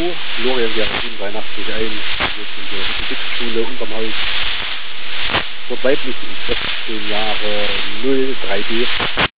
Florian wäre unweihnachtlich ein, jetzt in der Musikschule unterm Haus. Dort weiblich im 16 Jahre 0 3D.